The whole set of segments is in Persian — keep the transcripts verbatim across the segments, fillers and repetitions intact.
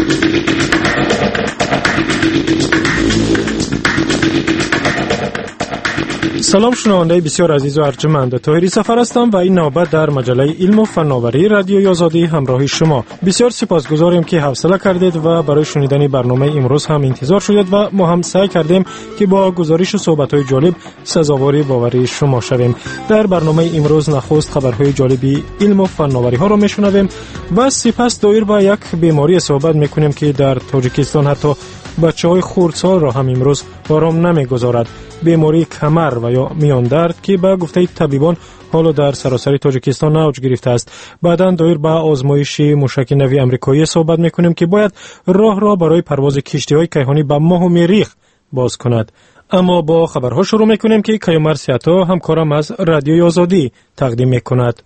سلام شنونده بسیار عزیز و ارجمند، طاهری سفر هستم و این نوبت در مجله علم و فناوری رادیوی آزادی همراه شما. بسیار سپاسگزاریم که حوصله کردید و برای شنیدن برنامه امروز هم انتظار شدید و ما هم سعی کردیم که با گزارش و صحبت‌های جالب سزاوار باوری شما شویم. در برنامه امروز نخست خبرهای جالبی علم و فناوری ها را میشنویم و سپس دایر به یک بیماری صحبت میکنیم که در تاجیکستان حتی بچه‌های خردسال را هم امروز آرام نمیگذارد. بیماری کمر و یا میان درد که به گفته طبیبان حالا در سراسر تاجیکستان اوج گرفته است. بعداً دایر به آزمایش موشک نوی آمریکایی صحبت میکنیم که باید راه را برای پرواز کشتی‌های کیهانی به ماه و مریخ باز کند. اما با خبرها شروع میکنیم که کیومرث سیاتا همکارم از رادیوی آزادی تقدیم میکند.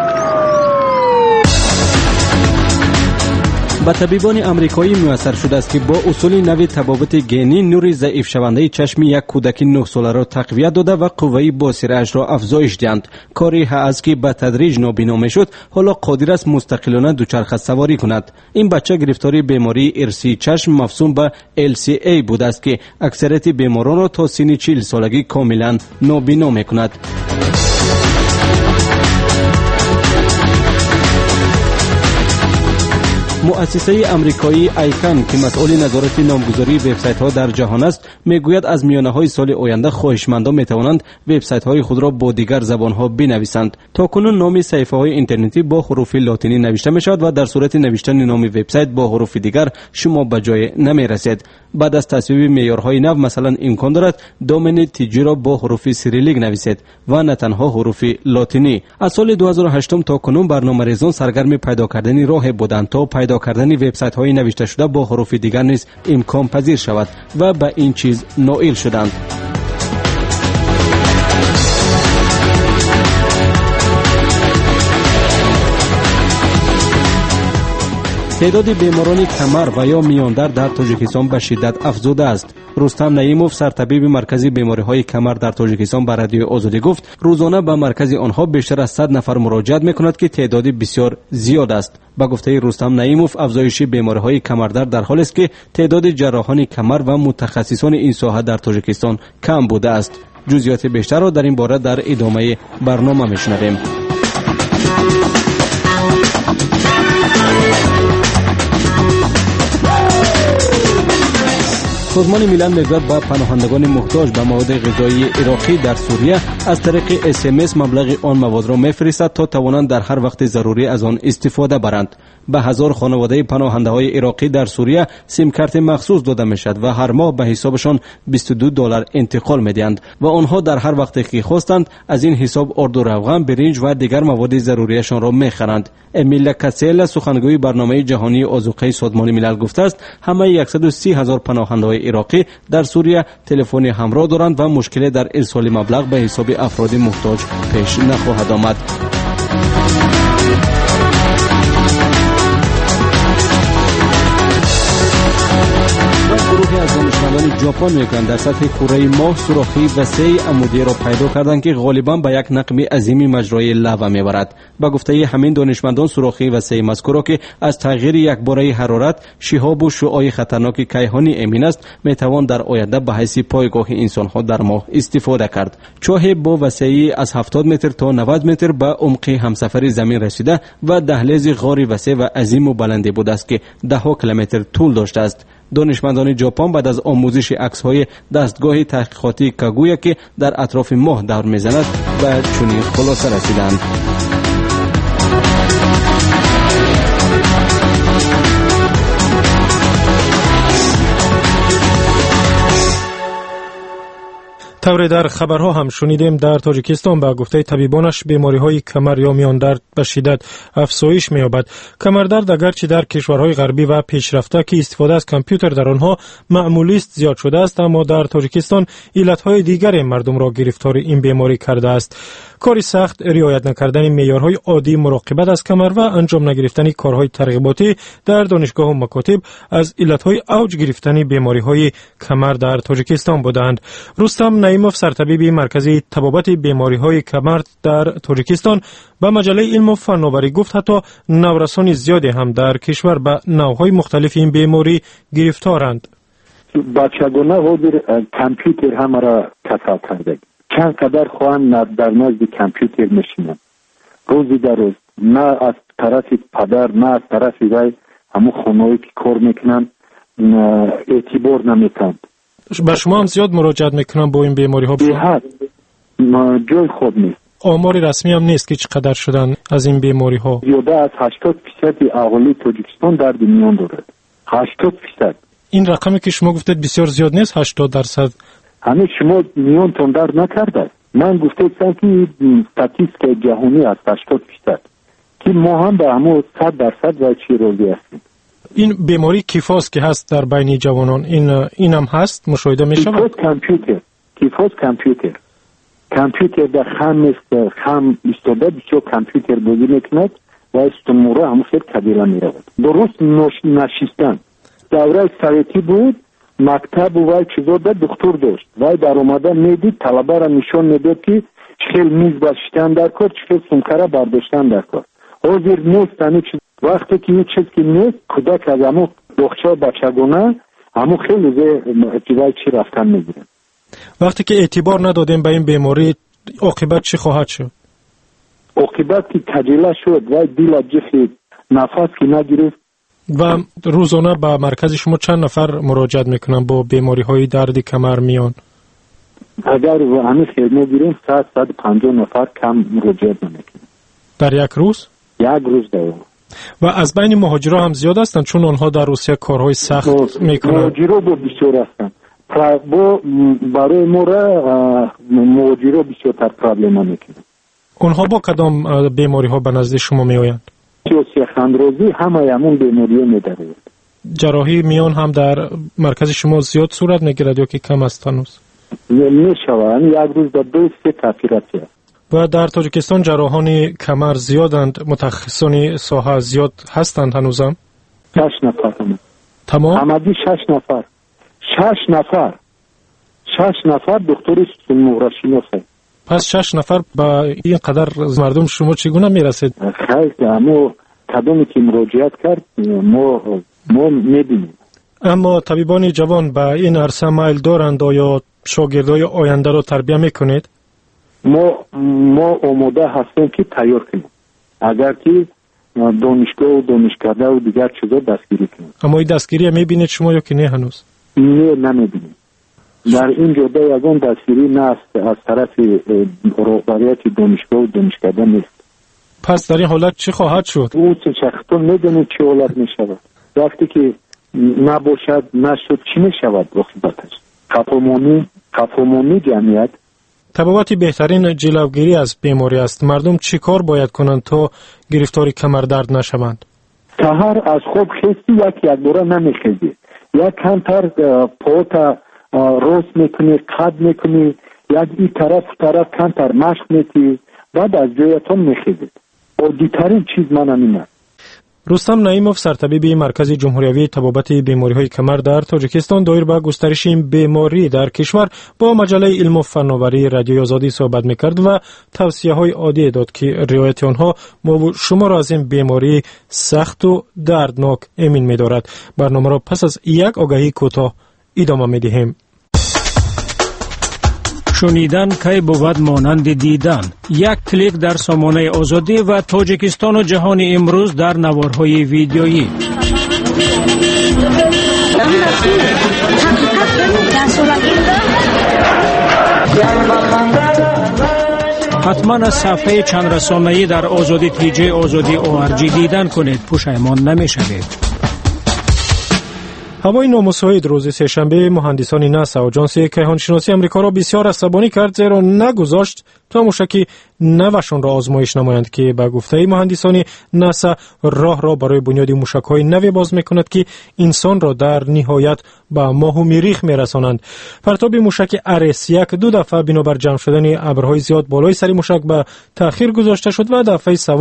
با طبیبان آمریکایی موثر شده است که با اصول نوی تبابت گنی نور ضعیف شونده چشم یک کودک نه ساله را تقویت داده و قوه بصیرتش را افزایش دهند. کاری از که به تدریج نابینا میشد حالا قادر است مستقلانه دوچرخه سواری کند. این بچه گرفتاری بیماری ارثی چشم مفهوم به ال سی ای بوده است که اکثریت بیماران را تا سن چهل سالگی کاملا نابینا میکند. مؤسسه آمریکایی آیکان که مسئول نظارت نامگذاری وبسایت ها در جهان است میگوید از میانه های سال آینده خواهشمندان میتوانند وبسایت های خود را با دیگر زبان ها بنویسند. تاکنون نام صفحه های اینترنتی با حروف لاتینی نوشته می شود و در صورت نوشتن نام وبسایت با حروف دیگر شما به جای نمی رسید. بعد از تصویب معیارهای نو مثلا امکان دارد دامن تیجی را با حروف سیریلیک نویسید و نه تنها حروف لاتینی. از سال دو هزار و هشت تا کنون برنامه‌ریزان سرگرم پیدا کردن راه بودند تا پیدا کردن وبسایت های نوشته شده با حروف دیگر نیز امکان پذیر شود و به این چیز نائل شدند. تعداد بیماران کمر و یا میان درد در تاجیکستان به شدت افزوده است. رستم نعیموف سرطبیب مرکز بیماری‌های کمر در تاجیکستان به رادیو آزادی گفت روزانه به مرکز آنها بیشتر از صد نفر مراجعت می‌کند که تعداد بسیار زیاد است. با گفته رستم نعیموف افزایش بیماری‌های کمردرد در حالی است که تعداد جراحان کمر و متخصصان این ساحه در تاجیکستان کم بوده است. جزئیات بیشتر را در این باره در ادامه برنامه می‌شنویم. سازمان ملل میگوید با پناهندگان محتاج به مواد غذایی عراقی در سوریه از طریق اس ام اس مبلغ آن مواد را میفرستد تا توانند در هر وقت ضروری از آن استفاده برند. به هزار خانواده پناهنده های عراقی در سوریه سیم کارت مخصوص داده میشد و هر ماه به حسابشان بیست و دو دلار انتقال میدهند و آنها در هر وقت که خواستند از این حساب آرد و روغن، برنج و دیگر مواد ضروریشان را میخرند. امیلا کاسیلا سخنگوی برنامه جهانی آذوقه سازمان ملل گفته است همه صد و سی هزار پناهنده های عراقی در سوریه تلفن همراه دارند و مشکلی در ارسال مبلغ به حساب افراد محتاج پیش نخواهد آمد. گروهی از دانشمندان ژاپن میگویند در سطح کره ماه سوراخی وسیع عمودی را پیدا کردند که غالبا به یک نقم عظیمی مجرای لاوا میبرد. با گفته همین دانشمندان سوراخی وسیع مذکور که از تغییر یکباره حرارت، شهاب و شعاع خطرناک کیهانی امین است میتوان در آینده به حیث پایگاه انسانها در ماه استفاده کرد. چاه با وسیعی از هفتاد متر تا نود متر به عمق همسفر زمین رسیده و دهلیز غاری وسیع و عظیم و بلندی بوده است که ده ها کیلومتر طول داشته است. دانشمندان ژاپن بعد از آموزش عکس‌های دستگاه تحقیقاتی کاگویا که در اطراف ماه دور می‌زند و چنین خلاصه رسیدند. طوری در خبرها هم شنیدیم در تاجیکستان به گفته طبیبانش بیماری‌های کمر یا میان درد به شدت افزایش می‌یابد. کمر درد اگرچه در کشورهای غربی و پیشرفته که استفاده از کامپیوتر در آنها معمولی است زیاد شده است، اما در تاجیکستان علت‌های دیگری مردم را گرفتار این بیماری کرده است. کاری سخت، رعایت نکردن معیارهای عادی مراقبت از کمر و انجام نگرفتن کارهای ترغیباتی در دانشگاه و مکاتب از علت‌های اوج گرفتن بیماری‌های کمر در تاجیکستان بودند. رستم نعیموف سرطبیب مرکزی طبابت بیماری‌های کمر در تاجیکستان به مجله علم و فناوری گفت حتی نورسان زیادی هم در کشور به نوع‌های مختلف این بیماری گرفتارند. بچگانه حاضر کامپیوتر هم را کسل کرده. چند قدر خواهند در نزد کامپیوتر میشینند. روزی در روز نه از طرف پدر نه از طرف وی همون خانه‌ای که کار میکنند اعتبار نمیکنند. به شما هم زیاد مراجعت میکنن با این بیماری ها؟ به جای خود نیست. آمار رسمی هم نیست که چقدر شدن از این بیماری ها؟ زیاده از هشتاد فیصد اهالی تاجیکستان درد میان دارد. هشتاد فیصد. این رقمی که شما گفتید بسیار زیاد نیست؟ هشتاد درصد. همه شما میان تون درد نکرده. من گفتم که استاتیستیک جهانی است هشتاد فیصد. که ما هم به همون صد درصد و چی راضی هستیم. این بیماری کیفاس که هست در بین جوانان این این هم هست مشاهده می شود؟ کیفاس کامپیوتر کیفاس کامپیوتر کامپیوتر در خم است خم ایستاده بسیار کامپیوتر بازی میکند و استمرار همون خیلی کبیره میرود. درست نشستن دوره سویتی بود مکتب و چیزا در دکتر داشت و در اومدن میدید طلبه را نشان میداد که خیلی میز باشتن در کار خیلی سمکره برداشتن در کار. حاضر نیست همین چیز وقتی که این چیز که نیست کودک از همون بخچه بچگانه همون خیلی جوای چی رفتن میگیرن. وقتی که اعتبار ندادیم به این بیماری عاقبت چی خواهد شد؟ عاقبت که کجیله شد و دیل جفت نفس که نگیرفت. و روزانه به مرکز شما چند نفر مراجعت میکنن با بیماری های درد کمر میان؟ اگر همین خدمت گیریم صد صد پنجاه نفر کم مراجعت نمیکنن. در یک روز؟ یک روز دارم. و از بین مهاجرا هم زیاد هستند چون آنها در روسیه کارهای سخت میکنند. مهاجرا با بسیار هستند. با برای ما را مهاجرا بسیارتر پرابلم میکنند. آنها با کدام بیماری ها به نزد شما میآیند؟ سیاسی خندروزی همه همون بیماری میدارد. جراحی میان هم در مرکز شما زیاد صورت میگیرد یا که کم است هنوز؟ میشوند یک روز در دو سه تاثیراتی است. و در تاجیکستان جراحان کمر زیادند، متخصصان ساحه زیاد هستند هنوزم؟ شش نفر هم. تمام؟ همگی شش نفر. شش نفر. شش نفر دکتر سنورشینوسه. پس شش نفر با این قدر مردم شما چگونه میرسید؟ خیلی همو کدومی که مراجعت کرد ما ما میبینیم. اما طبیبان جوان با این عرصه میل دارند یا شاگردای آینده رو تربیت میکنید؟ ما ما آماده هستیم که تیار کنیم اگر که دانشگاه و دانشکده و دیگر چیزا دستگیری کنیم. اما این دستگیری میبینید شما یا که نه هنوز؟ نه نمیبینیم. در این جاده یگان دستگیری نه از طرف رهبریت دانشگاه و دانشکده نیست. پس در این حالت چی خواهد شد؟ او چه شخصتون میدونید چه حالت میشود. وقتی که نباشد نشد چی میشود عاقبتش؟ قفامانی قفامانی جمعیت. طبابت بهترین جلوگیری از بیماری است. مردم چی کار باید کنند تا گرفتاری کمر درد نشوند؟ سحر از خواب خستی یک یک باره نمیخیزی. یک کمتر پاوتا روست میکنی، قد میکنی، یک ای طرف طرف کمتر مشق میکنی، بعد از جایتون میخیزید. عادی ترین چیز من همین است. رستم نعیموف سرطبیب مرکز جمهوری طبابت بیماری‌های کمر در تاجیکستان دایر به گسترش این بیماری در کشور با مجله علم و فناوری رادیوی آزادی صحبت می‌کرد و توصیه‌های عالی داد که رعایت آنها ما و شما را از این بیماری سخت و دردناک امین می‌دارد. برنامه را پس از یک آگهی کوتاه ادامه می‌دهیم. شنیدن کی بود مانند دیدن. یک کلیک در سامانه آزادی و تاجیکستان و جهان امروز در نوارهای ویدیویی. حتما از صفحه چند رسانه‌ای در آزادی تیجی آزادی او آر جی دیدن کنید، پشیمان نمی‌شوید. هوای نامساعد روز سه‌شنبه مهندسان ناسا و آژانس کیهانشناسی آمریکا را بسیار عصبانی کرد، زیرا نگذاشت تا موشکی نوشان را آزمایش نمایند که به گفته مهندسان ناسا راه را برای بنیاد موشک‌های نوی باز می‌کند که انسان را در نهایت به ماه و مریخ می‌رسانند. پرتاب موشک ار اس یک دو دفعه بنابر جمع شدن ابرهای زیاد بالای سر موشک به تأخیر گذاشته شد و دفعه سوم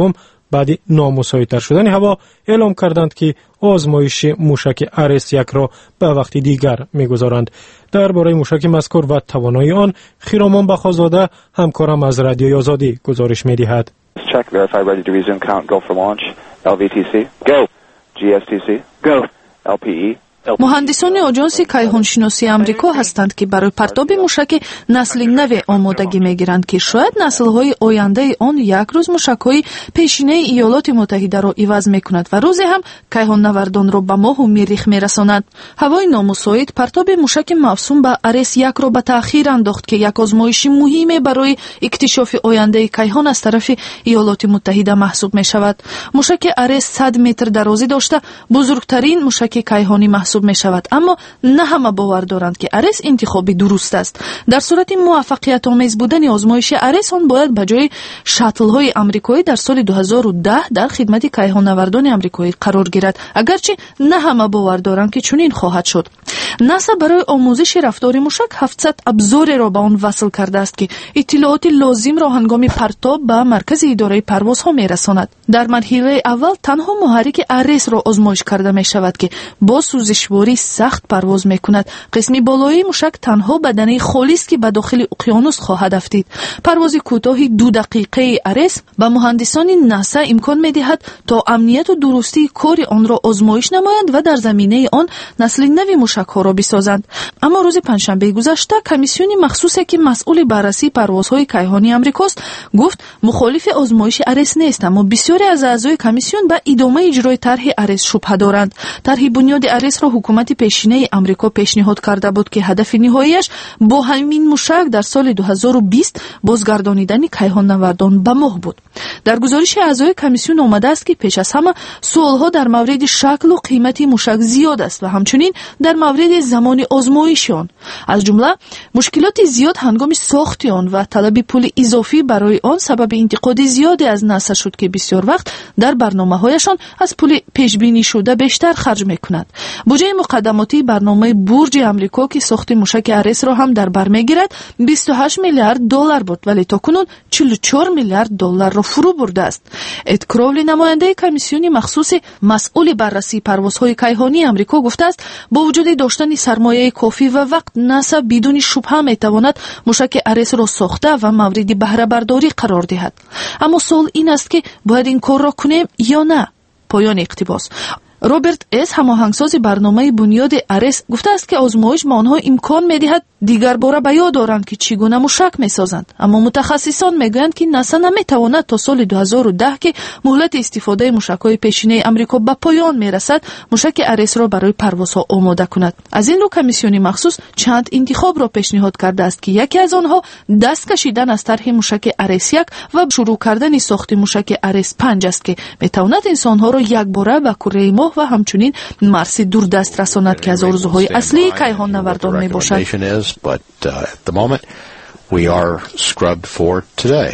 بعد نامساعدتر شدن هوا اعلام کردند که آزمایش موشک ارس یک را به وقت دیگر می‌گذارند. درباره موشک مذکور و توانایی آن خیرامان بخازاده همکارم از رادیوی آزادی گزارش می‌دهد. Check verify ready to resume count go for launch. L V T C go. G S T C go. L P E مهندسان آژانس کیهانشناسی آمریکا هستند که برای پرتاب موشک نسل نو آمادگی میگیرند که شاید نسل‌های آینده آن یک روز موشک‌های پیشینه ایالات متحده را عوض می‌کند و روزی هم کیهان‌نوردان را به ماه و مریخ می‌رساند. هوای نامساعد پرتاب موشک موسوم به ارس یک را به تأخیر انداخت که یک آزمایش مهم برای اکتشاف آینده کیهان از طرف ایالات متحده محسوب می‌شود. موشک ارس صد متر درازی داشته بزرگترین موشک کیهانی محسوب می شود، اما نه همه باور دارند که ارس انتخابی درست است. در صورت موفقیت آمیز بودن آزمایش ارس آن باید به جای شاتل های آمریکایی در سال دو هزار و ده در خدمت کیهان‌نوردان آمریکایی قرار گیرد، اگرچه نه همه باور دارند که چنین خواهد شد. ناسا برای آموزش رفتار موشک هفتصد ابزار را به آن وصل کرده است که اطلاعات لازم را هنگام پرتاب به مرکز اداره پروازها می رساند. در مرحله اول تنها محرک ارس را آزمایش کرده می شود که با سوزشواری سخت پرواز می کند. قسمی بالایی موشک تنها بدنه خالی است که به داخل اقیانوس خواهد افتید. پرواز کوتاه دو دقیقه ارس به مهندسان ناسا امکان می دهد تا امنیت و درستی کار آن را آزمایش نمایند و در زمینه آن نسل نوی موشک ها را بسازند. اما روز پنجشنبه گذشته کمیسیون مخصوصی که مسئول بررسی پروازهای کیهانی آمریکاست گفت مخالف آزمایش ارس نیست، اما بسیاری از اعضای کمیسیون به ادامه اجرای طرح ارس شبهه دارند. طرح بنیاد ارس را حکومت پیشینه آمریکا پیشنهاد کرده بود که هدف نهاییش با همین موشک در سال دو هزار و بیست بازگردانیدن کیهان‌نوردان به ماه بود. در گزارش اعضای کمیسیون آمده است که پیش از همه سوالها در مورد شکل و قیمت موشک زیاد است و همچنین در مورد زمان آزمایش آن، از جمله مشکلات زیاد هنگام ساخت آن و طلب پول اضافی برای آن سبب انتقاد زیادی از ناسا شد که بسیار وقت در برنامه‌هایشان از پول پیش بینی شده بیشتر خرج می‌کند. بودجه مقدماتی برنامه برج آمریکا که ساخت موشک ارس را هم در بر می‌گیرد بیست و هشت میلیارد دلار بود، ولی تاکنون چهل و چهار میلیارد دلار را فرو برده است. اد کراولی نماینده کمیسیون مخصوص مسئول بررسی پروازهای کیهانی آمریکا گفته است با وجود داشتن سرمایه کافی و وقت ناسا بدون شبهه میتواند موشک ارس را ساخته و مورد بهره برداری قرار دهد. اما سوال این است که باید این کار را کنیم یا نه. پایان اقتباس. روبرت اس هماهنگساز برنامه بنیاد ارس گفته است که آزمایش به آنها امکان می‌دهد دیگر باره به یاد دارند که چگونه موشک می‌سازند، اما متخصصان میگویند که ناسا نمی‌تواند تا سال دو هزار و ده که مهلت استفاده موشک‌های پیشینه آمریکا به پایان می‌رسد موشک ارس را برای پروازها آماده کند. از این رو کمیسیون مخصوص چند انتخاب را پیشنهاد کرده است که یکی از آنها دست کشیدن از طرح موشک ارس یک و شروع کردن ساخت موشک ارس پنج است که می‌تواند انسان‌ها را یک باره به کره ماه و همچنین مرز دوردست رساند که از آرزوهای اصلی کیهان‌نوردان میباشد. But uh, at the moment we are scrubbed for today.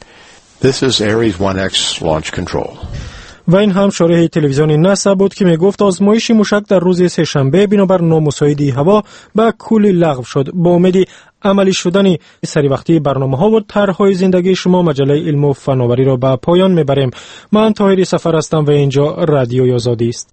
This is Ares one X launch control. و این هم شارح تلویزیون ناسا بود که میگفت آزمایش موشک در روز سه‌شنبه بنابر نامساعدی هوا به کلی لغو شد. با امید عملی شدن سری وقتی برنامه‌ها و طرح‌های زندگی شما مجله علم و فناوری را به پایان میبریم. من طاهری سفر هستم و اینجا رادیوی آزادی است.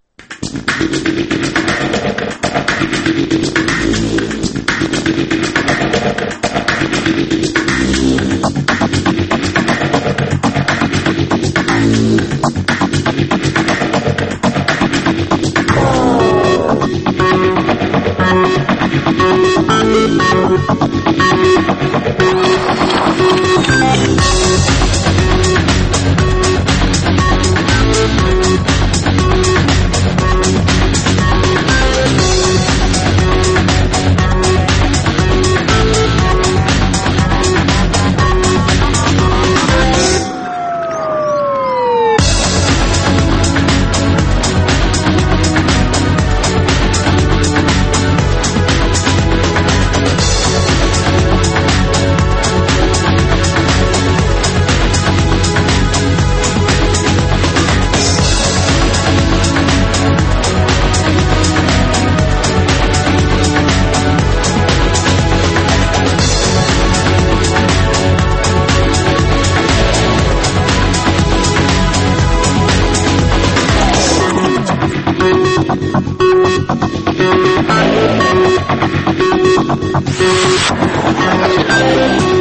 Thank you.